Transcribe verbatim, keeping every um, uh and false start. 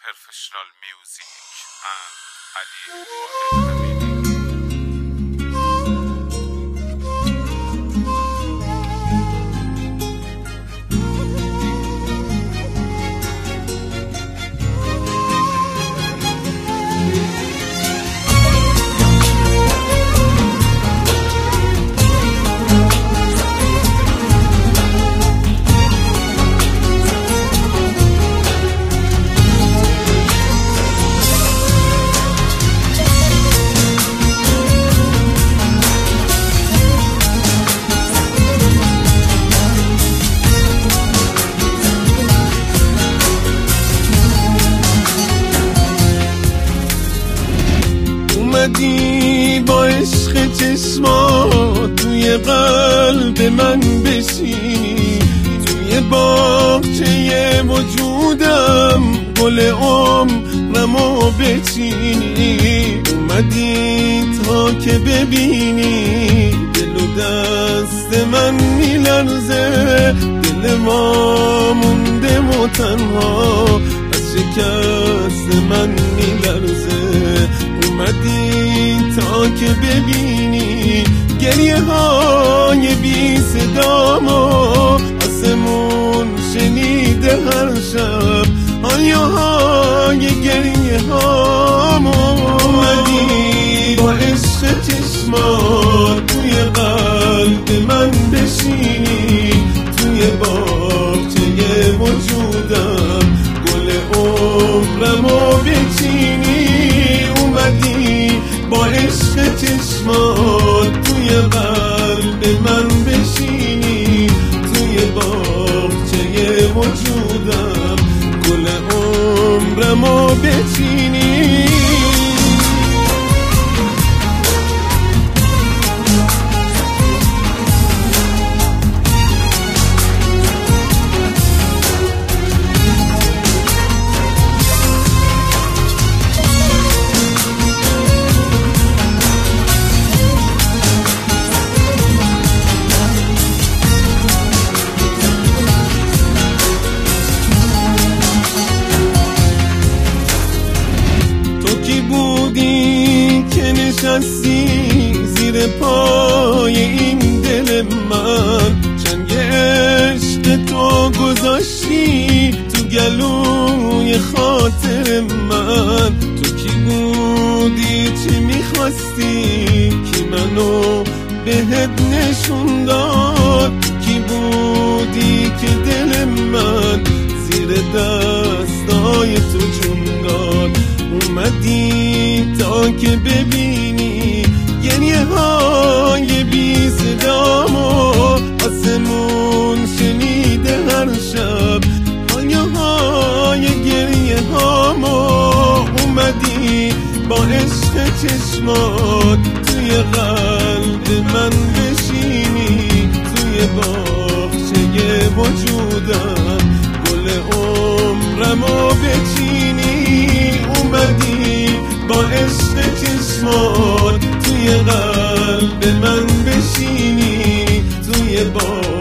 Professional Music and Ali Wahid. اومدی با عشق چشمات توی قلب من بشینی، توی باغچه وجودم گل عمرمو بچینی. اومدی تا که ببینی دل و دست من میلرزه، دل ما مونده و تنها از شکست من میلرزه. اومدی تا که ببینی گریه های بی صدامو، آسمون شنیده هر شب آیا های گریه هامو. اومدی با عشق چشمات توی قلب من بشینی، توی باغچه وجودم گل عمرمو بچینی. اومدی با عشق چشمات توی قلب من بشینی، توی باغچه وجودم گل عمرمو بچینی. نشستی زیر پای این دل من، چنگ عشق تو گذاشتی تو گلوی خاطر من. تو کی بودی چی میخواستی که منو بهت نشون داد؟ کی بودی که دل من زیر دستای تو جون داد؟ اومدی تا که ببینی گریه های بی صدامو، آسمون شنیده هر شب آیا های گریه هامو. اومدی با عشق چشمات توی قلب من بشینی، توی باغچه وجودم گل عمرمو بچینی. اومدی با عشق چشمات توی قلب من بشینی، توی باغ